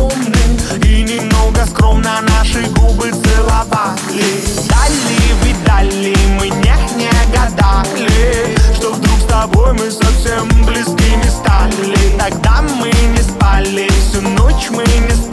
умны и немного скромно наши губы целовали. Дали, видали, мы не гадали, что вдруг с тобой мы совсем близкими стали. Тогда мы не спали, всю ночь мы не спали.